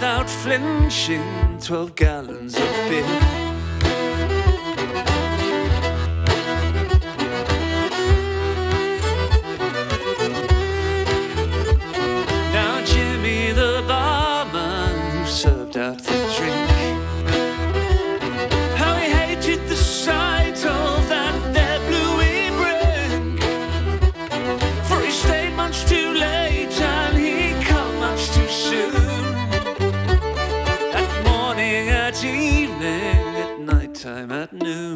without flinching 12 gallons of beer. Now Jimmy the barman who served out the drink, how he hated the sight of that there bluey brink, for he stayed much too late and he come much too soon. At morning, at evening, at night time, at noon.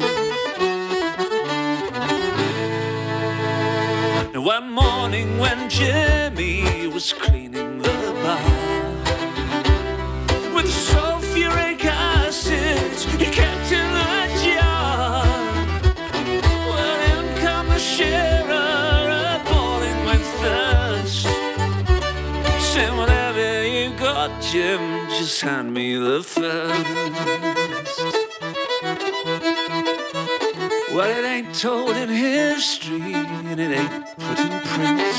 Now one morning when Jimmy was cleaning the bar with sulfuric acid he kept in a jar, well, in come the shearer, boiling with thirst, saying, whatever you got, Jim, just hand me the first. Well, it ain't told in history and it ain't put in print.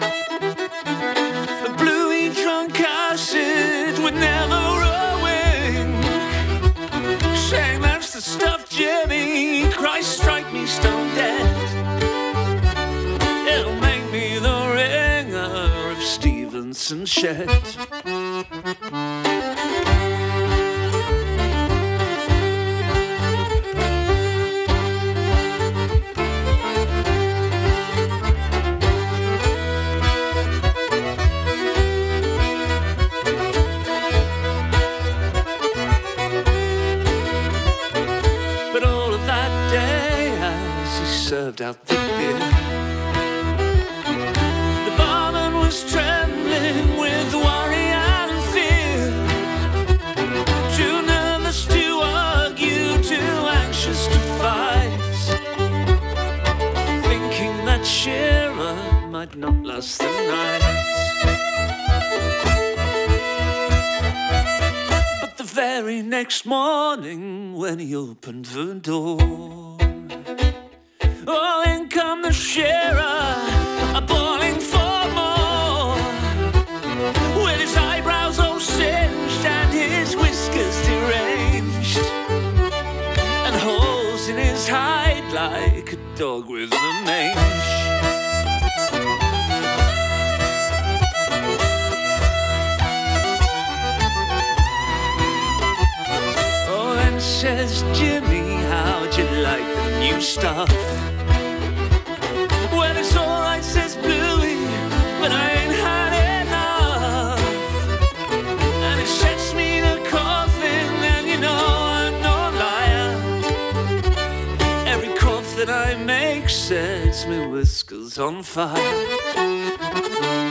The bluey drunk acid would never a wink, saying that's the stuff, Jimmy, Christ strike me stone dead. It'll make me the ringer of Stevenson Shed. Served out the beer, the barman was trembling with worry and fear, too nervous to argue, too anxious to fight, thinking that Shearer might not last the night. But the very next morning when he opened the door, oh, in come the shearer, a-bawling for more, with his eyebrows all singed and his whiskers deranged, and holes in his hide like a dog with a mange. Oh, then says Jimmy, how'd you like the new stuff? Well, it's alright, says Bluey, but I ain't had enough. And it sets me to coughing, and you know I'm no liar. Every cough that I make sets me whiskers on fire.